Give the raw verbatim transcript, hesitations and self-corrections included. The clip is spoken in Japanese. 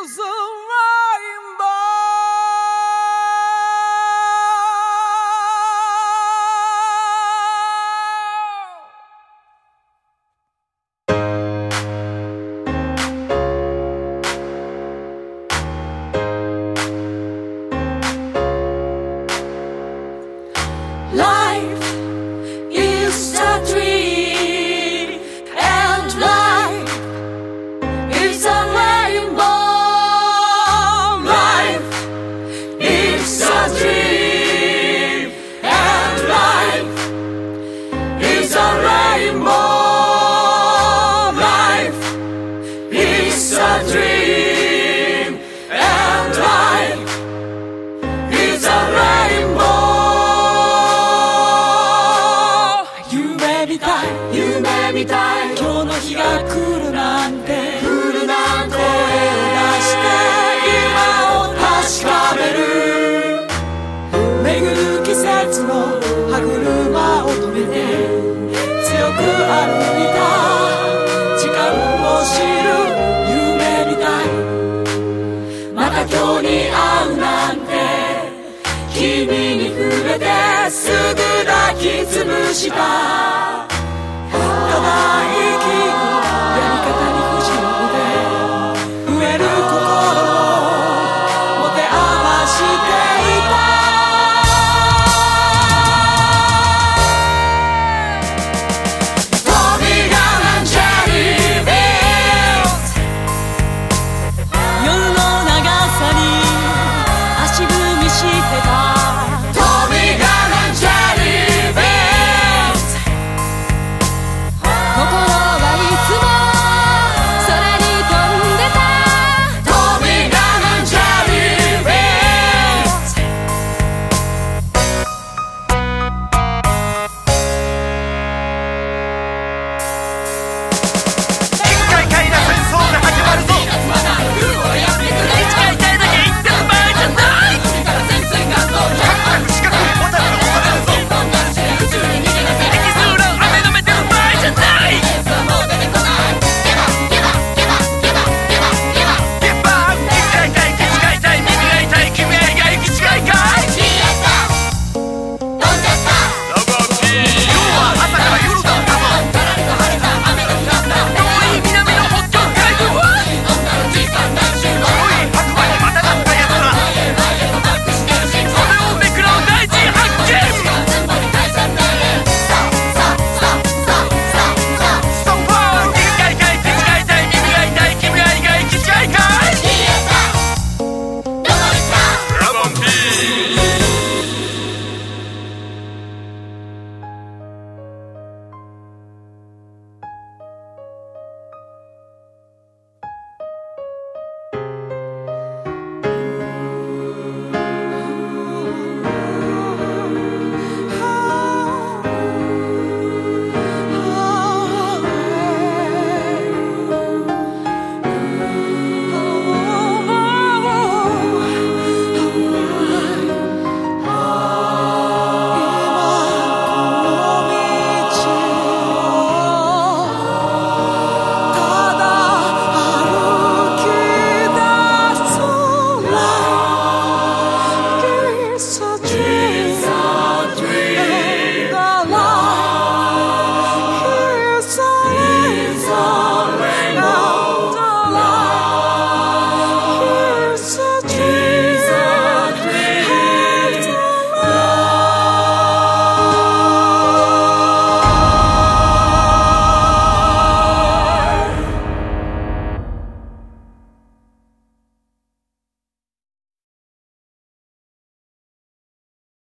is a rainbow. Life is a dream, and life is a rainbow. Life is a dream, and life is a rainbow. Life is a dream, and life is a rainbow. 夢みたい夢みたい今日の日が来るなんて来るなんて声を出して今を確かめる巡る季節の歯車を止めて強く歩いた時間を知る夢みたいまた今日に会うなんて君に触れてすぐ抱きつぶした